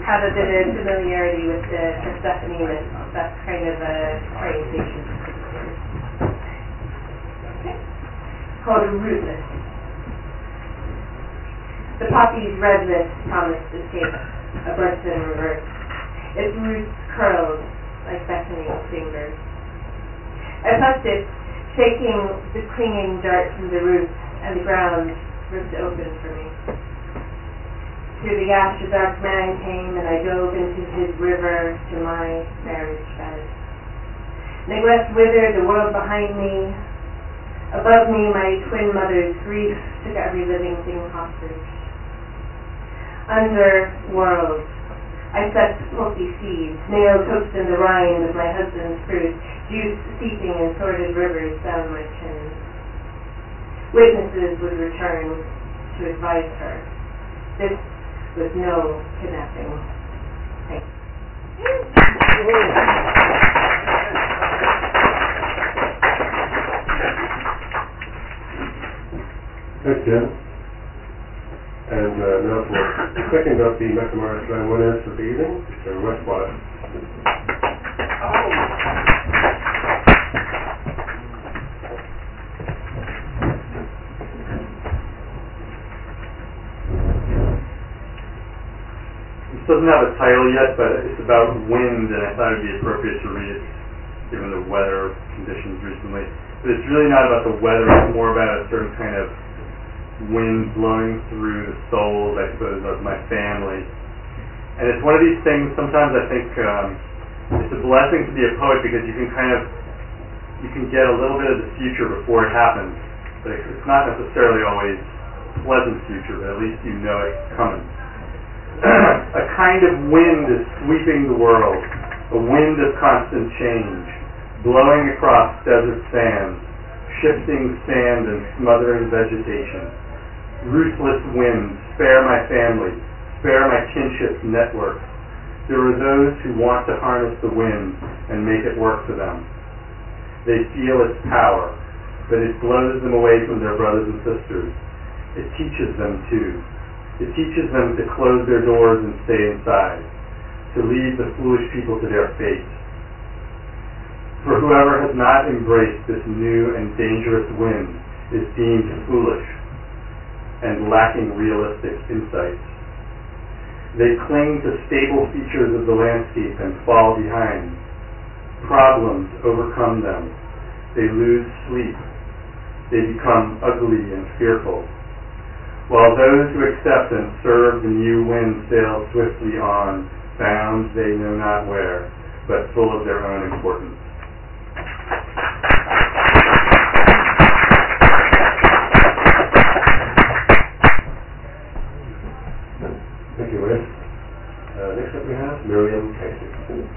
have a bit of familiarity with the Persephone myth. That's kind of a orientation. Okay. Called a rootless. The poppy's red lips promise to take a birth in reverse. Its roots curled like beckoning fingers. I plucked it, shaking the clinging dirt from the roots, and the ground ripped open for me. Through the ash a dark man came, and I dove into his river to my marriage bed. Neglect withered the world behind me. Above me my twin mother's grief took every living thing hostage. Underworld, I sucked pulpy seeds, nails hooked in the rind of my husband's fruit, juice seeping in sordid rivers down my chin. Witnesses would return to advise her. This was no kidnapping. Thanks. Thanks, Jen. And now for second of the McNamara Slam winners of the evening, Mr. Wes Wallace. This doesn't have a title yet, but it's about wind, and I thought it would be appropriate to read it given the weather conditions recently. But it's really not about the weather, it's more about a certain kind of wind blowing through the souls, I suppose, of my family. And it's one of these things, sometimes I think it's a blessing to be a poet because you can get a little bit of the future before it happens. But it's not necessarily always a pleasant future, but at least you know it's coming. A kind of wind is sweeping the world, a wind of constant change, blowing across desert sands, shifting sand and smothering vegetation. Ruthless wind, spare my family, spare my kinship's network. There are those who want to harness the wind and make it work for them. They feel its power, but it blows them away from their brothers and sisters. It teaches them too. It teaches them to close their doors and stay inside, to leave the foolish people to their fate. For whoever has not embraced this new and dangerous wind is deemed foolish and lacking realistic insights. They cling to stable features of the landscape and fall behind. Problems overcome them. They lose sleep. They become ugly and fearful. While those who accept and serve the new wind sail swiftly on, bound they know not where, but full of their own importance. Thank you, Wes. Next up we have Miriam Casey.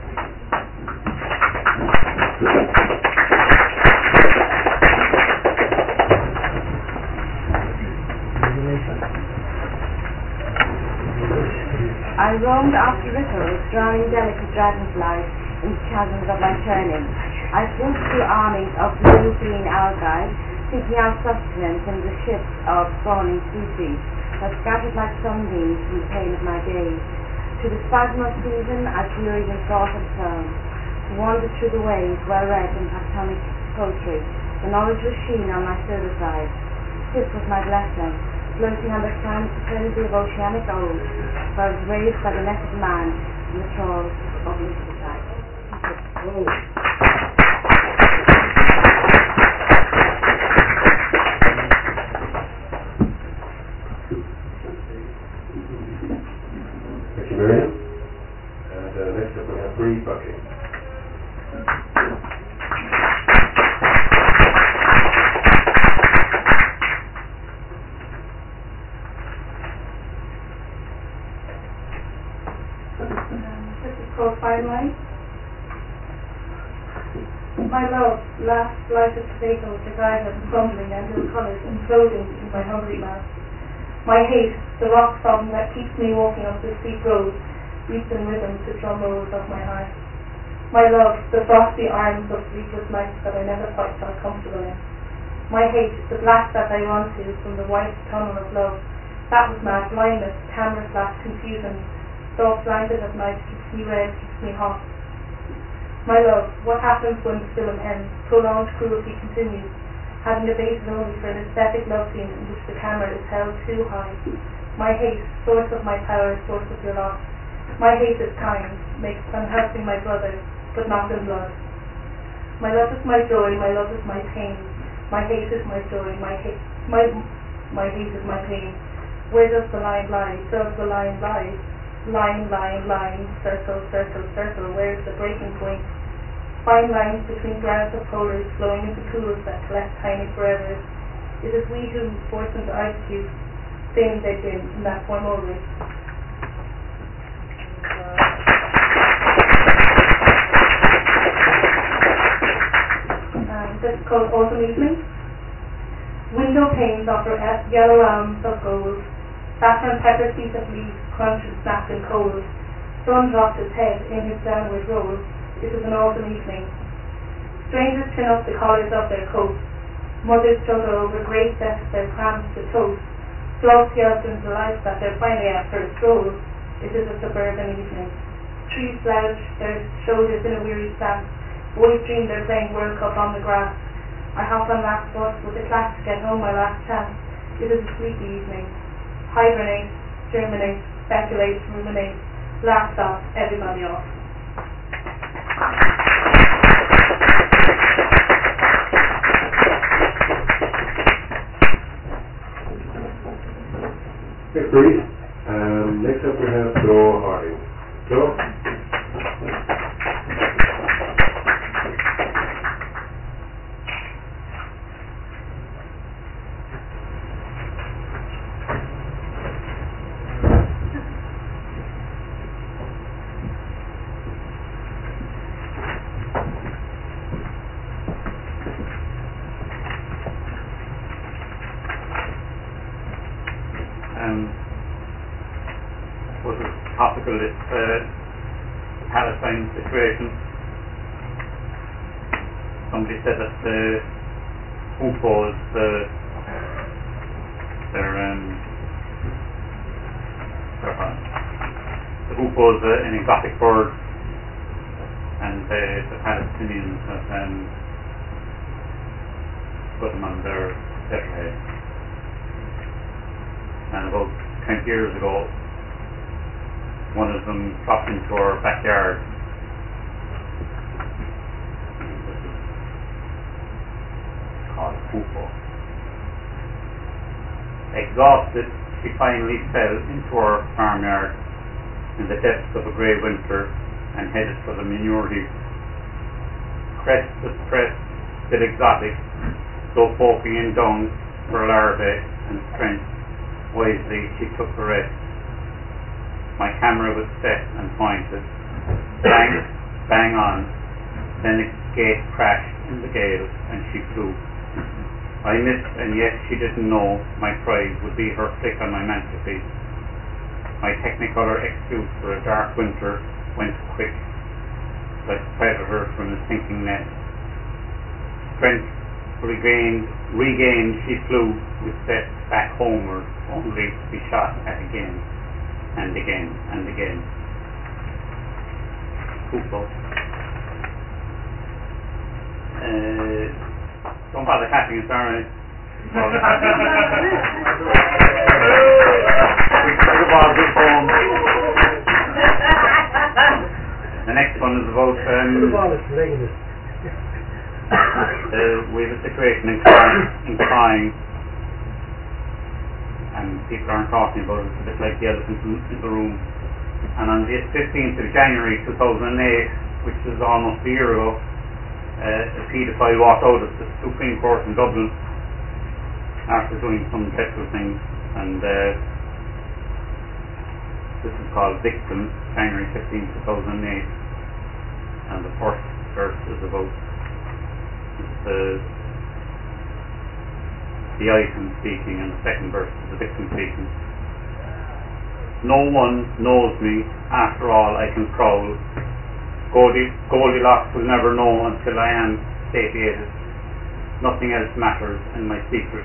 I roamed after ripples, drowning delicate dragonflies in the chasms of my churning. I flew through armies of blue-green algae, seeking out sustenance in the ships of spawning species that scattered like sunbeams from the pain of my gaze. To the spasm of season I queried in thought and tone, to wander through the waves well-read in tectonic poetry. The knowledge was sheen on my solar side. This was my blessing, floating on the frenzy of oceanic old, where I was raised by the net of man in the trawls of Lichtenstein. Thank you, Miriam. And next up we have Bree Bucking. This is called Fine Line. My love, last lighted potato, the guide and crumbling and ill colours imploding in my hungry mouth. My hate, the rock song that keeps me walking up the steep road, beats in rhythm to drum rolls of my heart. My love, the frosty arms of sleepless nights that I never quite felt comfortable in. My hate, the black that I run to from the white tunnel of love, that was my blindness, camera-confusion, soft blanket at night keeps me red, keeps me hot. My love, what happens when the film ends? Prolonged cruelty continues, having a basis only for an aesthetic love scene in which the camera is held too high. My hate, source of my power, source of your loss. My hate is kind, makes unhelping my brother, but not in blood. My love is my joy, my love is my pain. My hate is my joy, my hate is my pain. Where does the line lie? Does the line lie? Line, circle, circle, circle. Where is the breaking point? Fine lines between graphs of polars flowing into pools that collect tiny forever. It is we who force into ice cubes, staining their gin in that form always. This is called Autumn Evening. Window panes offer yellow alms of gold. Saffron pepper seeds of leaves crunch and snap in cold. Sun dropped his head in his downward roll. It was an autumn evening. Strangers pin up the collars of their coats. Mothers struggle over great desks their prams to toast. Dogs yelp in delight that they're finally out for a stroll. It is a suburban evening. Trees slouch their shoulders in a weary stance. Boys dream they're playing World Cup on the grass. I hop on last bus with a class to get home my last chance. It is a sleepy evening. Hibernate, germinate, speculate, ruminate, last off, everybody off. Okay, please. Next up we have Joe Harding. Joe? Was a topical Palestine situation. Somebody said that the UFOs, they're the UFOs an exotic bird, and the Palestinians have put them on their letterhead. And about 20 years ago, one of them dropped into our backyard. Called UFO. Exhausted, she finally fell into our farmyard in the depths of a grey winter and headed for the manure heap. Crest with crest, still exotic, though poking in dung for larvae and strength. Wisely she took the rest. My camera was set and pointed. Bang, bang on. Then the gate crashed in the gale and she flew. I missed, and yet she didn't know my prize would be her flick on my mantelpiece. My Technicolor excuse for a dark winter went quick, like a predator from a sinking net. Strength regained, she flew with steps back homeward, only to be shot at again and again and again. UFO. Don't bother catching it, sorry. The next one is about we have a situation in crying, and people aren't talking about it. It's a bit like the elephant in the room. And on the 15th of January 2008, which is almost a year ago, a paedophile walked out of the Supreme Court in Dublin after doing some dreadful things, and this is called Victims, January 15, 2008, and the first verse is about the item speaking, and the second verse is the victim speaking. No one knows me, after all I can prowl. Goldilocks will never know until I am satiated. Nothing else matters, and my secret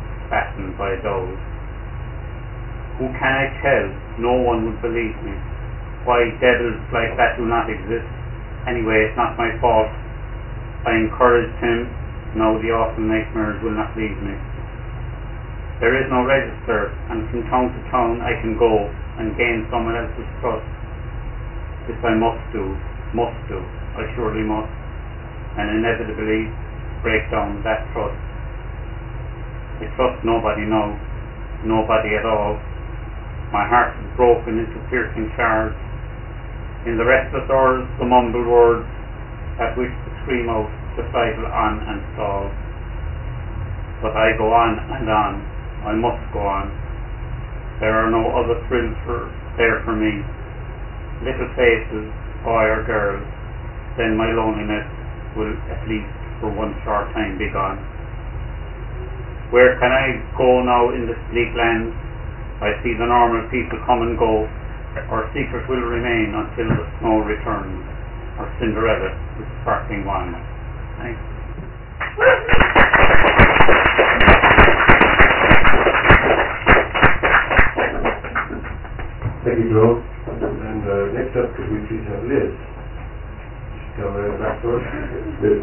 fastened by a dove. Who can I tell? No one would believe me. why devils like that do not exist. Anyway, it's not my fault. I encouraged him. Now the awful nightmares will not leave me. There is no register, and from town to town I can go and gain someone else's trust. This I must do, I surely must, and inevitably break down that trust. I trust nobody now, nobody at all. My heart is broken into piercing shards. In the restless hours, the mumbled words at which to scream out to sidle on and stall. But I go on and on, I must go on. There are no other thrills there for me. Little faces, boy or girl, then my loneliness will at least for one short time be gone. Where can I go now in this bleak land? I see the normal people come and go. Our secret will remain until the snow returns. Or Cinderella with sparkling wine. Thanks. Thank you, Joe. And next up, could we please have Liz? She's come around the back door. Liz.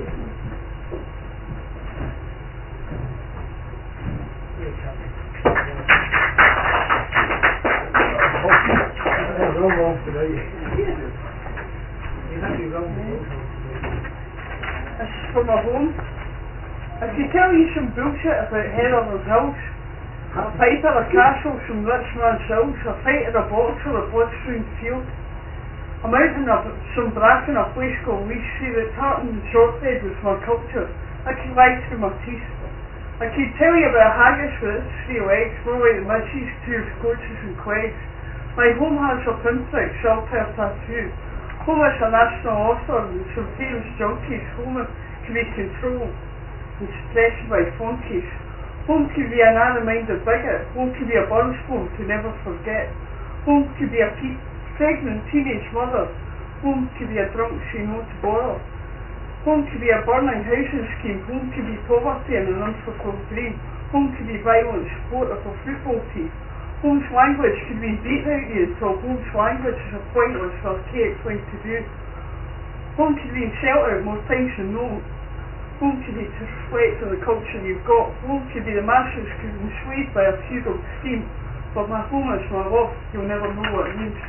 This is from my home. I could tell you some bullshit about Heather's house, a piper, a castle, some rich man's house, a fight in a box or a blood-strewn field, a mountain of some bracken, a place called Leash. See that tartan and shortbread was my culture. I could lie through my teeth. I could tell you about a haggis with its 3 legs, more like the midges, 2 scourges and quags. My home has a pinprick, self-hair tattoo. Home is a national author and some famous junkies. Home can be controlled and stressed by flunkies. Home can be an narrow-minded bigot. Home can be a burn spoon to never forget. Home can be a pregnant teenage mother. Home can be a drunk she knows to borrow. Home can be a burning housing scheme. Home can be poverty and an unfulfilled dream. Home can be violent support of a football team. Home's language can be beat out you until home's language is a pointless archaic thing to do. Home can be in shelter more times than known. Home can be to reflect on the culture you've got. Home can be the masses can be enslaved by a feudal scheme. But my home is my love, you'll never know what it means.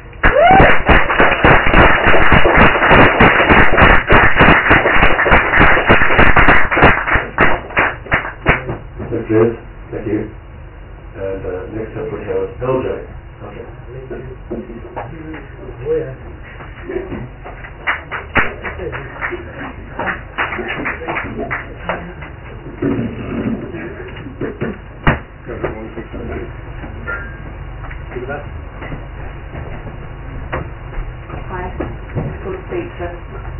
Thanks, Liz. Thank you. And next up we have LJ. Okay. Hi, it's called Speechless.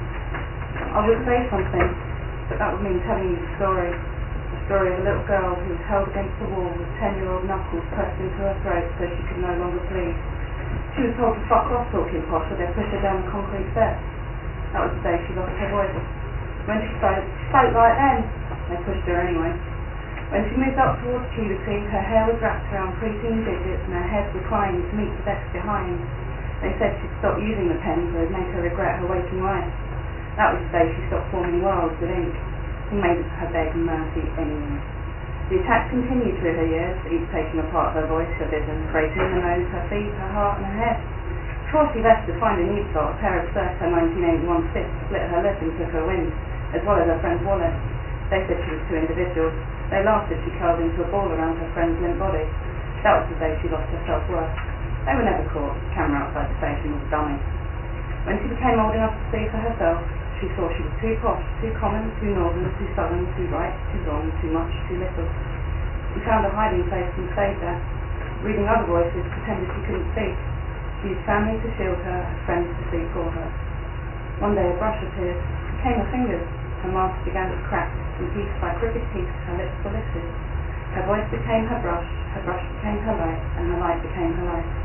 I would say something, but that would mean telling you the story. The story of a little girl who was held against the wall with 10-year-old knuckles pressed into her throat so she could no longer breathe. She was told to fuck off talking posh, or they'd push her down the concrete steps. That was the day she lost her voice. When she spoke right then. They pushed her anyway. When she moved up towards puberty, her hair was wrapped around preteen digits and her head reclined to meet the desk behind. They said she'd stop using the pens or it'd make her regret her waking life. That was the day she stopped forming worlds with ink. He made her beg mercy anyway. The attacks continued through her years, each taking a part of her voice, her vision, breaking her nose, her feet, her heart and her head. Before she left to find a new plot, a pair of circa 1981 fists split her lip and took her wind, as well as her friend's wallet. They said she was 2 individuals. They laughed as she curled into a ball around her friend's limp body. That was the day she lost her self-worth. They were never caught. The camera outside the station was a dummy. When she became old enough to see for herself, she saw she was too posh, too common, too northern, too southern, too right, too wrong, too much, too little. She found a hiding place and stayed there. Reading other voices, pretended she couldn't speak. She used family to shield her, friends to speak for her. One day a brush appeared. It came her fingers. Her mask began to crack, and piece by crooked piece her lips were lifted. Her voice became her brush became her light, and her light became her life.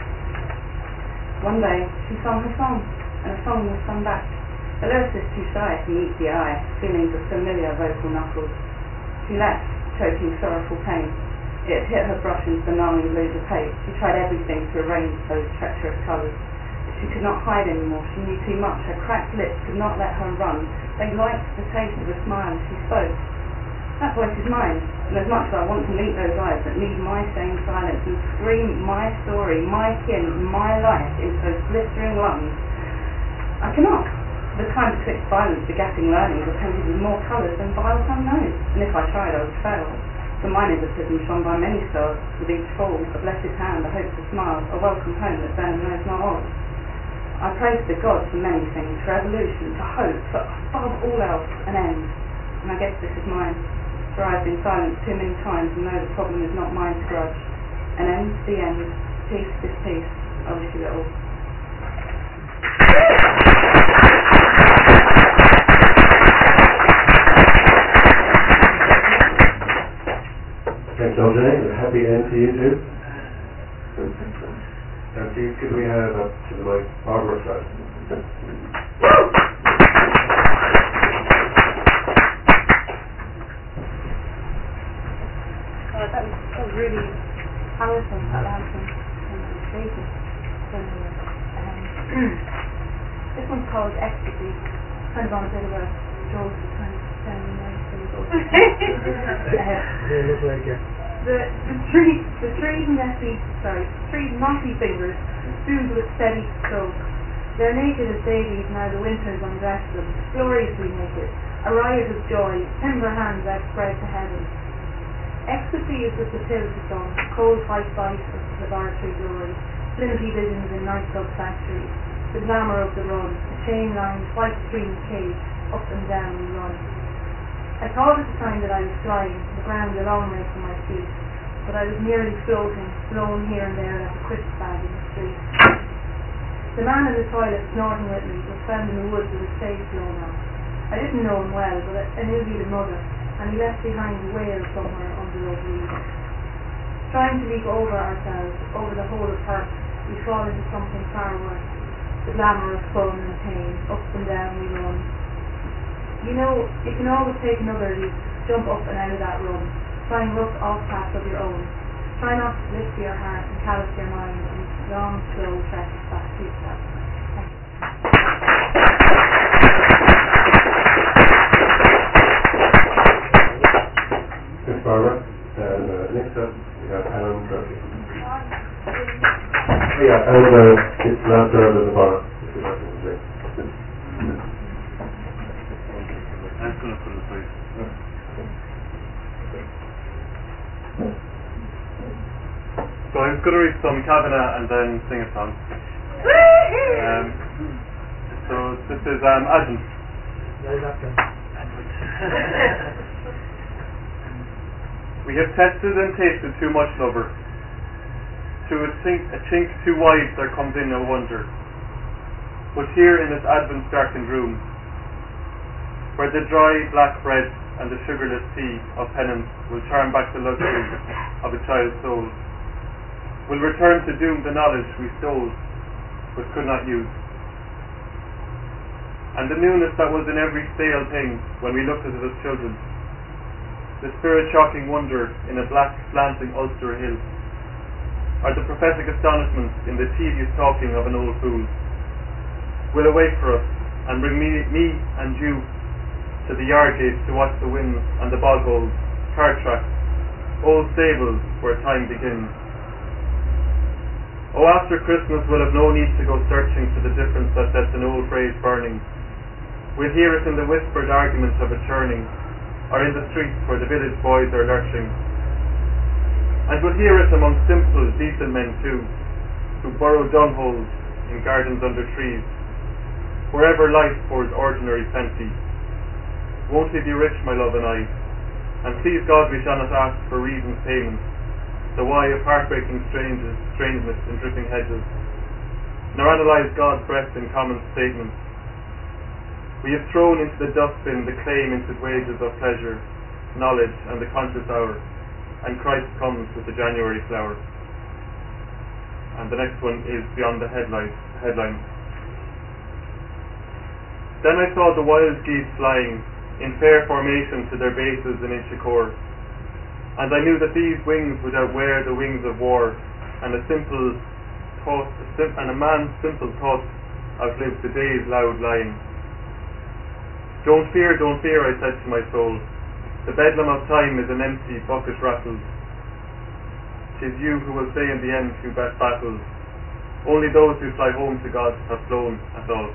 One day she sung her song, and a song was sung back. The lyricist too shy to meet the eye, feelings of familiar vocal knuckles. She left, choking sorrowful pain. It hit her brush into the gnarly blues of hate. She tried everything to arrange those treacherous colours. But she She could not hide anymore. She knew too much. Her cracked lips could not let her run. They liked the taste of a smile as she spoke. That voice is mine, and as much as I want to meet those eyes that need my same silence and scream my story, my kin, my life into those blistering lungs, I cannot. The time betwixt violence begatting learning was painted with more colours than violence unknown, and if I tried I would fail. For mine is a prism shone by many stars, with each fall a blessed hand, a hope for smiles, a welcome home that venom knows not of. I pray to the gods for many things, for evolution, for hope, for above all else, an end. And I guess this is mine. For I've been silent too many times and know the problem is not mine to grudge. An end, the end. Peace is peace. I wish you it all. Thanks, LJ. A happy end to you too. And please could we have up to the mic Barbara side. That was really powerful, that last one. This one's called Ecstasy. Kind of on a bit of a stroll to kind of sound nice. The three knotty fingers soothed with steady stroke. They're naked as babies now the winter's undressed them, gloriously naked, a riot of joy, tender hands outspread to heaven. Ecstasy is the fertility song, cold white bite of laboratory glory, flimsy visions in nightclub factories, the glamour of the run, a chain-lined, white-screened cage, up and down we run. I thought at the time that I was flying, the ground a long way from my feet, but I was merely floating, blown here and there like a crisp bag in the street. The man in the toilet snorting with me was found in the woods with his face blown off. I didn't know him well, but I knew he'd a mother, and he left behind a whale somewhere under those leaves. Trying to leap over ourselves, over the whole of Perth, we fall into something far worse, the glamour of fun and pain, up and down we run. You know, you can always take another leap, jump up and out of that run, try and look off paths of your own. Try not to lift your heart and callous your mind on long, slow treks back to yourself. Thank you. Thanks, Barbara. And next up, we have Alan Trophy. Yeah, and it's last round at the bottom, if you'd like to say. I'm just going to put it aside. So I'm just going to read some Kavanagh and then sing a song. So this is Advent. We have tested and tasted too much, lover. Through a chink too wide there comes in no wonder. But here in this Advent darkened room, where the dry black bread and the sugarless tea of penance will turn back the luxury of a child's soul, will return to doom the knowledge we stole but could not use. And the newness that was in every stale thing when we looked at it as children, the spirit-shocking wonder in a black slanting Ulster hill, or the prophetic astonishment in the tedious talking of an old fool, will awake for us and bring me and you to the yard gates to watch the winds and the bog holes, cart tracks, old stables where time begins. Oh, after Christmas we'll have no need to go searching for the difference that sets an old phrase burning. We'll hear it in the whispered arguments of a churning, or in the streets where the village boys are lurching. And we'll hear it among simple, decent men too, who burrow dungholes in gardens under trees, wherever life pours ordinary plenty. Won't he be rich, my love and I? And please God we shall not ask for reasons payment, the why of heartbreaking strangeness in dripping hedges, nor analyse God's breath in common statements. We have thrown into the dustbin the clay-minted wages of pleasure, knowledge, and the conscious hour, and Christ comes with the January flower. And the next one is beyond the headline. Then I saw the wild geese flying in fair formation to their bases in Inchicore, and I knew that these wings would outwear the wings of war, and a simple thought, and a man's simple thoughts outlived the day's loud lying. Don't fear, I said to my soul. The bedlam of time is an empty bucket rattled. 'Tis you who will say in the end who best battles. Only those who fly home to God have flown at all.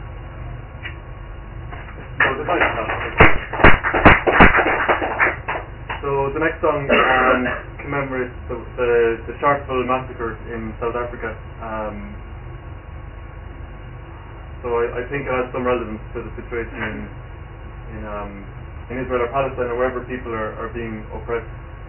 So the next song commemorates the Sharpeville massacre in South Africa. So I think it has some relevance to the situation in Israel or Palestine or wherever people are being oppressed.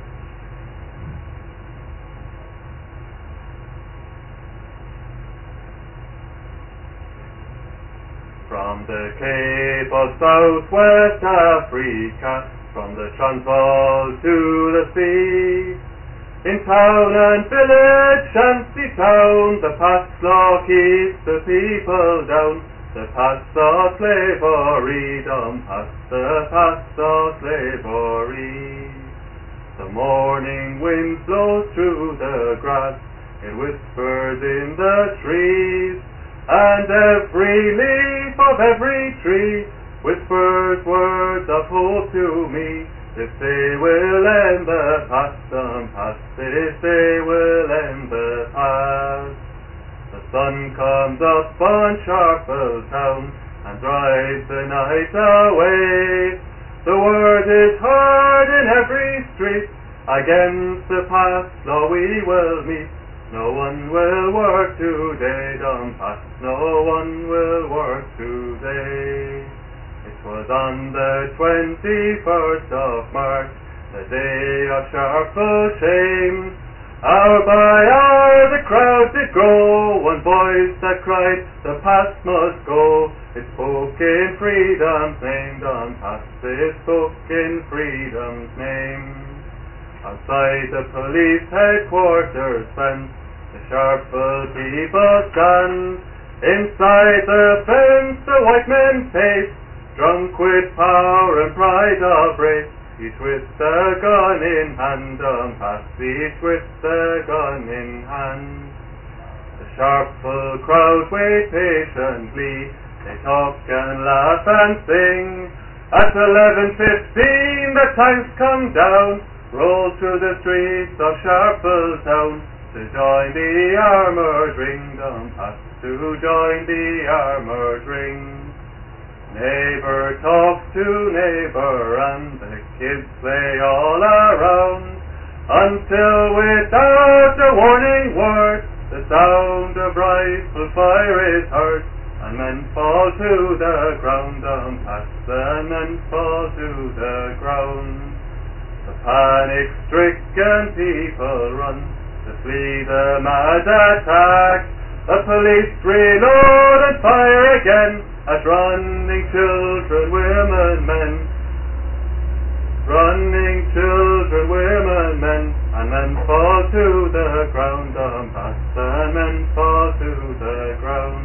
From the Cape of Southwest Africa, from the Transvaal to the sea, in town and village, shanty town, the past law keeps the people down. The past of slavery, down past the past of slavery. The morning wind blows through the grass, it whispers in the trees, and every leaf of every tree whispers words of hope to me. If they will end the past, if they will end the past. The sun comes up on Sharpeville town and drives the night away. The word is heard in every street, against the past law we will meet. No one will work today, down past, no one will work today. It was on the 21st of March, the day of Sharpeville shame. Hour by hour the crowd did grow, one voice that cried, the past must go. It spoke in freedom's name, down past, it spoke in freedom's name. Outside the police headquarters fence, the Sharpeville people stand. Inside the fence the white men pace, drunk with power and pride of race. Each with a gun in hand, past each with a gun in hand. The Sharpeville crowd wait patiently, they talk and laugh and sing. At 11:15 the tanks come down, roll through the streets of Sharpeville town, to join the armoured ring, down past, to join the armoured ring. Neighbour talks to neighbour and the kids play all around, until without a warning word the sound of rifle fire is heard, and men fall to the ground, down past, the men fall to the ground. The panic-stricken people run to flee the mad attack. The police reload and fire again at running children, women, men. Running children, women, men, and men fall to the ground, past, and men fall to the ground.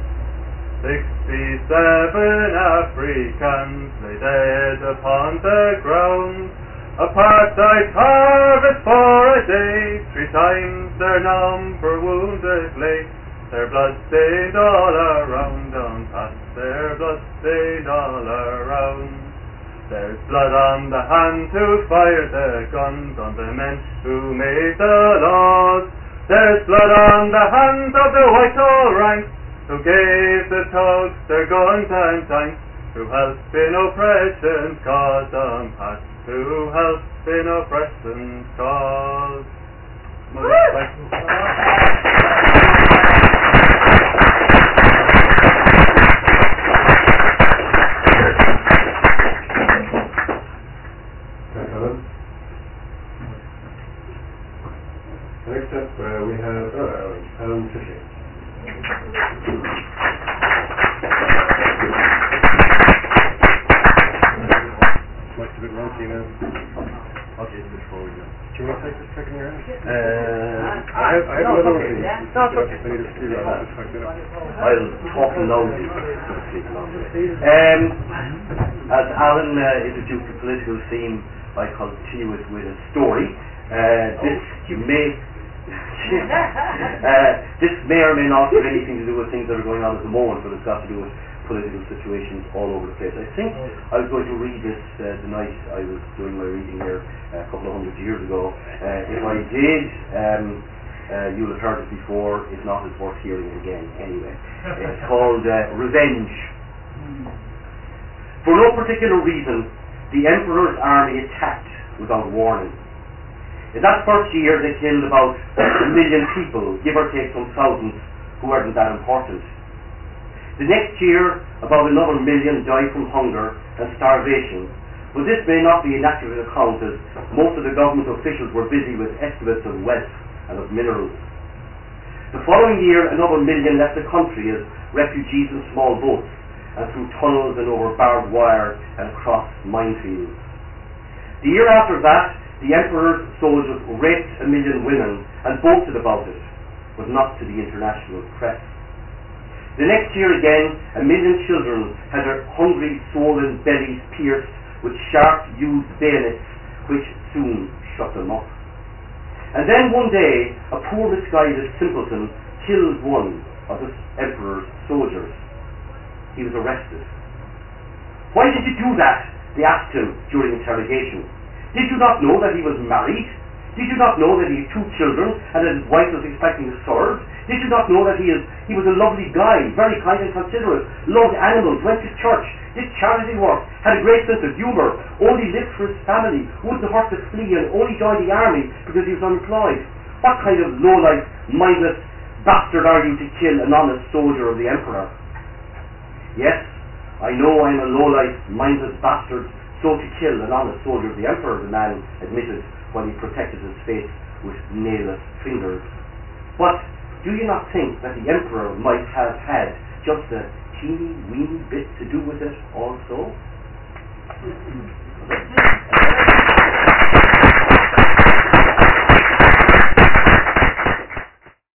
67 Africans lay dead upon the ground. Apartheid harvest for a day, 3 times their number wounded lay. Their blood stained all around, past, their blood stained all around. There's blood on the hands who fired the guns, on the men who made the laws. There's blood on the hands of the Whitehall ranks, who gave the thugs their guns and tanks, who helped in oppression's cause, past, who helped in oppression's cause. Next up, we have Alan Fisher. Mike's a bit ropey now. I'll get this for you. Do you want to take this second round? I have another one. I need to see that. I'll talk loudly. As Alan introduced the political scene, I continue with a story. This may This may or may not have anything to do with things that are going on at the moment, but it's got to do with political situations all over the place. I think I was going to read this the night I was doing my reading here a couple of hundred years ago. If I did, you'll have heard it before. If not, it's worth hearing it again anyway. It's called Revenge. For no particular reason, the Emperor's army attacked without warning. In that first year, they killed about 1 million people, give or take some thousands who weren't that important. The next year, about another 1 million died from hunger and starvation, but this may not be an accurate account, as most of the government officials were busy with estimates of wealth and of minerals. The following year, another 1 million left the country as refugees in small boats, and through tunnels and over barbed wire and across minefields. The year after that, the Emperor's soldiers raped 1 million women and boasted about it, but not to the international press. The next year again, 1 million children had their hungry, swollen bellies pierced with sharp used bayonets, which soon shut them up. And then one day, a poor misguided simpleton killed one of the Emperor's soldiers. He was arrested. "Why did you do that?" they asked him during interrogation. "Did you not know that he was married? Did you not know that he had 2 children and that his wife was expecting a third? Did you not know that he was a lovely guy, very kind and considerate, loved animals, went to church, did charity work, had a great sense of humour, only lived for his family, wouldn't hurt to flee and only joined the army because he was unemployed? What kind of low-life, mindless bastard are you to kill an honest soldier of the Emperor?" "Yes, I know I am a low-life, mindless bastard, so to kill an honest soldier of the Emperor," the man admitted while he protected his face with nailless fingers. "But do you not think that the Emperor might have had just a teeny weeny bit to do with it also?"